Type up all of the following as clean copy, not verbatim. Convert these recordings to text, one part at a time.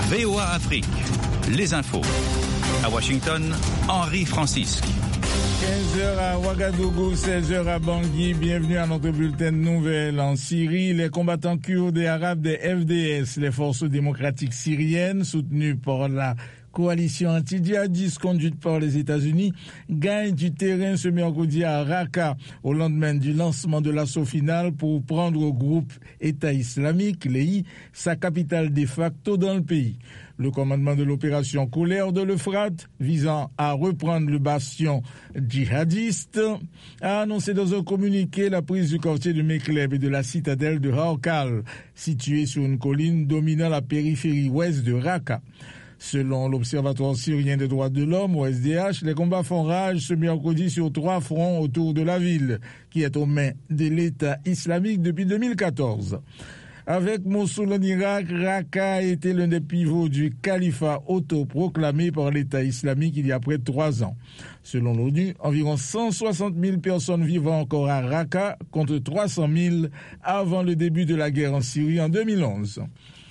VOA Afrique, les infos. À Washington, Henri Francisque. 15h à Ouagadougou, 16h à Bangui. Bienvenue à notre bulletin de nouvelles. En Syrie, les combattants kurdes et arabes des FDS, les forces démocratiques syriennes, soutenues par la coalition anti-djihadiste conduite par les États-Unis, gagne du terrain ce mercredi à Raqqa au lendemain du lancement de l'assaut final pour prendre au groupe État islamique, l'EI, sa capitale de facto dans le pays. Le commandement de l'opération Colère de l'Euphrate, visant à reprendre le bastion djihadiste, a annoncé dans un communiqué la prise du quartier de Mekleb et de la citadelle de Haukal, située sur une colline dominant la périphérie ouest de Raqqa. Selon l'Observatoire syrien des droits de l'homme, ou SDH, les combats font rage ce mercredi sur 3 fronts autour de la ville, qui est aux mains de l'État islamique depuis 2014. Avec Mossoul en Irak, Raqqa a été l'un des pivots du califat autoproclamé par l'État islamique il y a près de 3 ans. Selon l'ONU, environ 160 000 personnes vivent encore à Raqqa, contre 300 000 avant le début de la guerre en Syrie en 2011.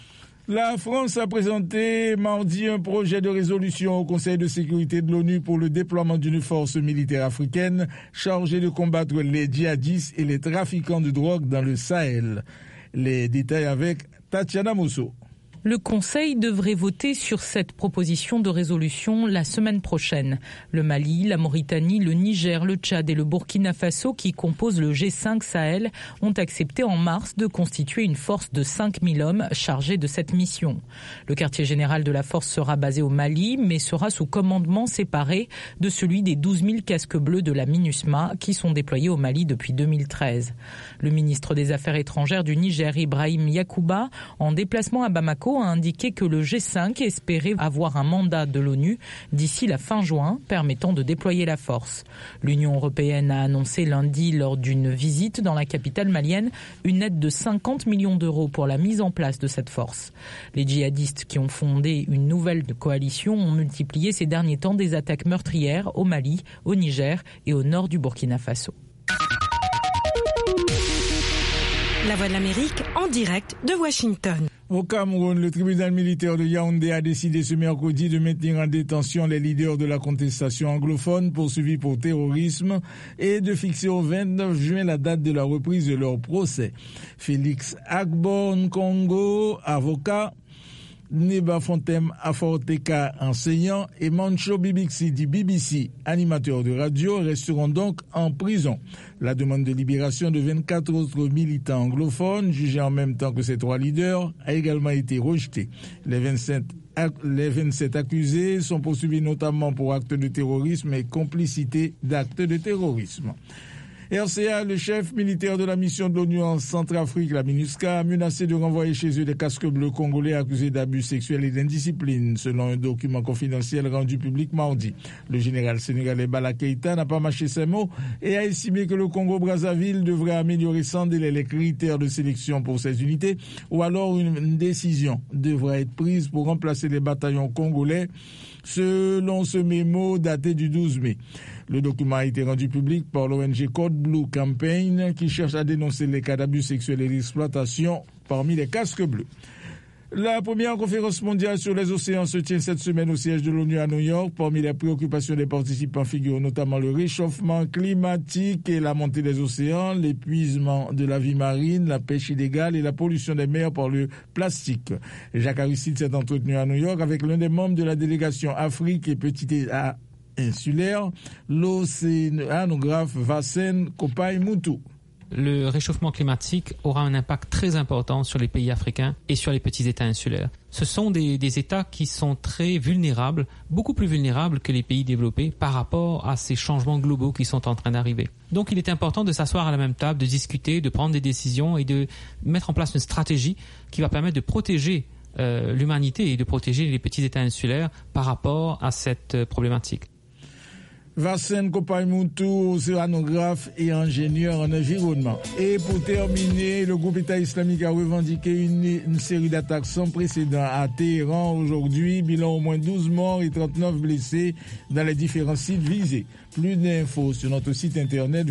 La France a présenté mardi un projet de résolution au Conseil de sécurité de l'ONU pour le déploiement d'une force militaire africaine chargée de combattre les djihadistes et les trafiquants de drogue dans le Sahel. Les détails avec Tatiana Mosso. Le Conseil devrait voter sur cette proposition de résolution la semaine prochaine. Le Mali, la Mauritanie, le Niger, le Tchad et le Burkina Faso, qui composent le G5 Sahel, ont accepté en mars de constituer une force de 5 000 hommes chargés de cette mission. Le quartier général de la force sera basé au Mali, mais sera sous commandement séparé de celui des 12 000 casques bleus de la MINUSMA, qui sont déployés au Mali depuis 2013. Le ministre des Affaires étrangères du Niger, Ibrahim Yakuba, en déplacement à Bamako, a indiqué que le G5 espérait avoir un mandat de l'ONU d'ici la fin juin, permettant de déployer la force. L'Union européenne a annoncé lundi, lors d'une visite dans la capitale malienne, une aide de 50 millions d'euros pour la mise en place de cette force. Les djihadistes qui ont fondé une nouvelle coalition ont multiplié ces derniers temps des attaques meurtrières au Mali, au Niger et au nord du Burkina Faso. La Voix de l'Amérique en direct de Washington. Au Cameroun, le tribunal militaire de Yaoundé a décidé ce mercredi de maintenir en détention les leaders de la contestation anglophone poursuivis pour terrorisme et de fixer au 29 juin la date de la reprise de leur procès. Félix Agbo Nkongo, avocat, Neba Fontem Aforteka, enseignant, et Mancho Bibixi dit BBC, animateur de radio, resteront donc en prison. La demande de libération de 24 autres militants anglophones, jugés en même temps que ces 3 leaders, a également été rejetée. Les 27 accusés sont poursuivis notamment pour actes de terrorisme et complicité d'actes de terrorisme. RCA, le chef militaire de la mission de l'ONU en Centrafrique, la MINUSCA, a menacé de renvoyer chez eux des casques bleus congolais accusés d'abus sexuels et d'indiscipline, selon un document confidentiel rendu public mardi. Le général sénégalais Bala Keïta n'a pas mâché ses mots et a estimé que le Congo-Brazzaville devrait améliorer sans délai les critères de sélection pour ces unités, ou alors une décision devra être prise pour remplacer les bataillons congolais, selon ce mémo daté du 12 mai. Le document a été rendu public par l'ONG Code Blue Campaign, qui cherche à dénoncer les cas d'abus sexuels et d'exploitation parmi les casques bleus. La première conférence mondiale sur les océans se tient cette semaine au siège de l'ONU à New York. Parmi les préoccupations des participants figurent notamment le réchauffement climatique et la montée des océans, l'épuisement de la vie marine, la pêche illégale et la pollution des mers par le plastique. Jacques Aristide s'est entretenu à New York avec l'un des membres de la délégation Afrique et Petit État insulaire, l'océanographe Vassen Kopai Moutou. Le réchauffement climatique aura un impact très important sur les pays africains et sur les petits États insulaires. Ce sont des États qui sont très vulnérables, beaucoup plus vulnérables que les pays développés par rapport à ces changements globaux qui sont en train d'arriver. Donc il est important de s'asseoir à la même table, de discuter, de prendre des décisions et de mettre en place une stratégie qui va permettre de protéger l'humanité et de protéger les petits États insulaires par rapport à cette problématique. Vassen Kopai Moutou, océanographe et ingénieur en environnement. Et pour terminer, le groupe État islamique a revendiqué une série d'attaques sans précédent à Téhéran aujourd'hui. Bilan au moins 12 morts et 39 blessés dans les différents sites visés. Plus d'infos sur notre site internet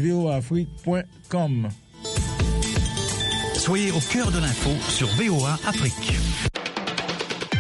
voaafrique.com. Soyez au cœur de l'info sur VOA Afrique.